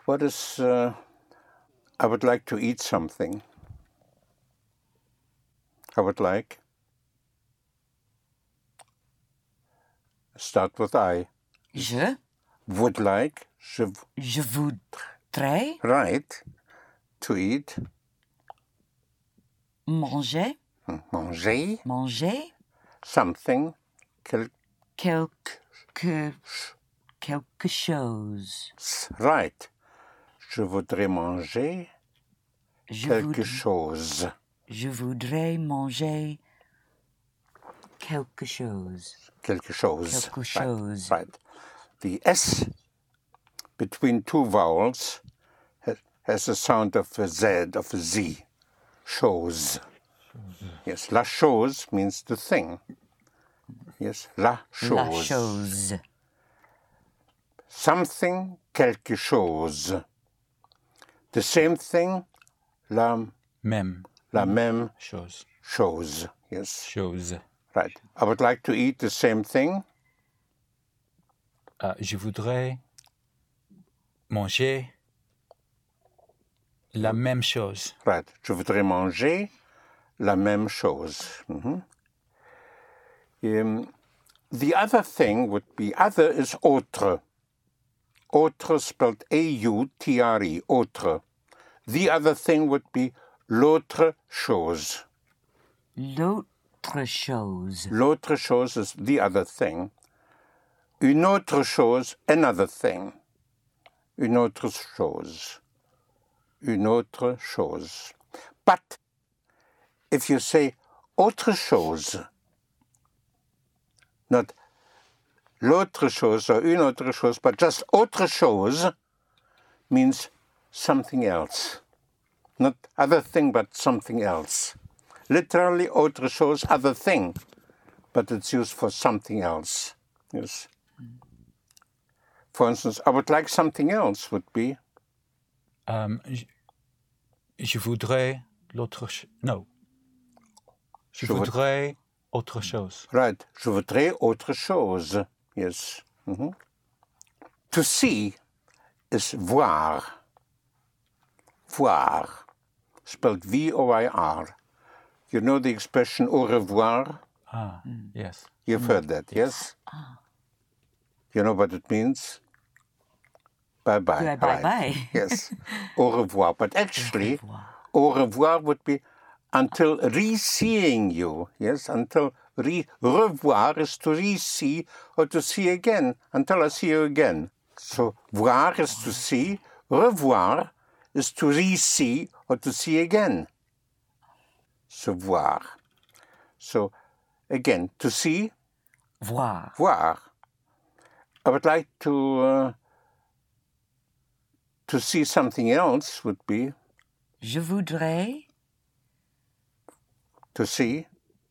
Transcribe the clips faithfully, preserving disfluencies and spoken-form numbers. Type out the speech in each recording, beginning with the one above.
What is, uh, I would like to eat something. I would like. Start with I. Je. Would like. Je, Je voudrais. right. To eat. Manger. Manger. Manger. Something. Quel, Quelque. Quelque chose. right. Je voudrais manger Je quelque voud- chose. Je voudrais manger quelque chose. Quelque chose. Quelque Right, chose. right. The S between two vowels has, has a sound of a Z, of a Z. Chose. Yes, la chose means the thing. Yes, la chose. La chose. Something, quelque chose. The same thing, la, Même la même chose. chose. Yes, Chose. right. I would like to eat the same thing. Uh, je voudrais manger la même chose. Right. Je voudrais manger la même chose. Mhm. Um, the other thing would be, other is autre. Autre spelled A U T R E, autre. The other thing would be l'autre chose. L'autre chose. L'autre chose is the other thing. Une autre chose, another thing. Une autre chose. Une autre chose. But if you say autre chose, not l'autre chose or une autre chose, but just autre chose means something else. Not other thing, but something else. Literally, autre chose, other thing, but it's used for something else. Yes. For instance, I would like something else would be Um, je, je voudrais l'autre chose. No. Je, Je voud- voudrais autre chose. right. Je voudrais autre chose. Yes. Mhm. To see is voir. Voir. Spelled V O I R. You know the expression au revoir? Ah, yes. You've heard that, yes? You know what it means? Bye-bye. Yeah, right. bye-bye. Yes. Au revoir. But actually, revoir. au revoir would be until re-seeing you. Yes, until re- revoir is to re-see or to see again, until I see you again. So voir is to see, revoir is to re-see or to see again. So voir. So again, to see, Voir. voir. I would like to uh, to see something else would be Je voudrais to see.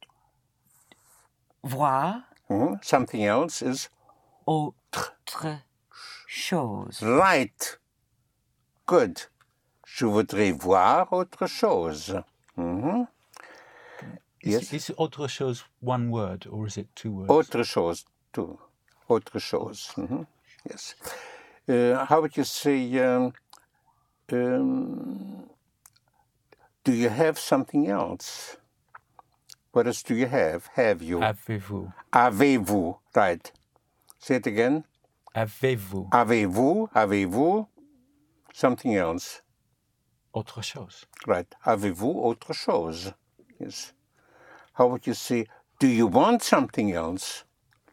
voir Mhm. Something else is autre chose. right. Good. Je voudrais voir autre chose. Mhm. Yes. Is, is autre chose one word or is it two words? Autre chose too. Autre chose. Mhm. Yes. Uh, how would you say? Um, um, do you have something else? What else do you have? Have you? Avez-vous? Avez-vous? Right. Say it again. Avez-vous? Avez-vous? Avez-vous? Something else. Autre chose. Right. Avez-vous autre chose? Yes. How would you say, do you want something else?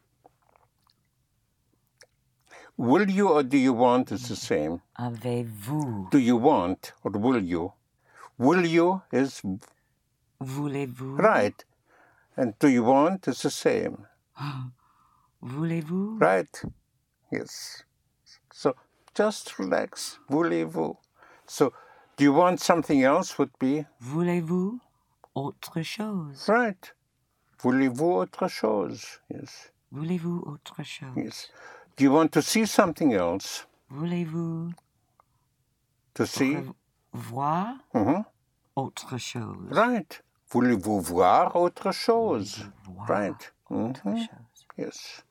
Will you or do you want is the same. Avez-vous? Do you want or will you? Will you is Voulez-vous? right. And do you want is the same. Voulez-vous? Right. Yes. So just relax. Voulez-vous? So do you want something else would be Voulez-vous autre chose? right. Voulez-vous autre chose? Yes. Voulez-vous autre chose? Yes. Do you want to see something else? Voulez-vous To see? voir Mhm. autre chose? Right. Voulez-vous voir autre chose? Voulez-vous voir Right. autre Mhm. chose? Yes.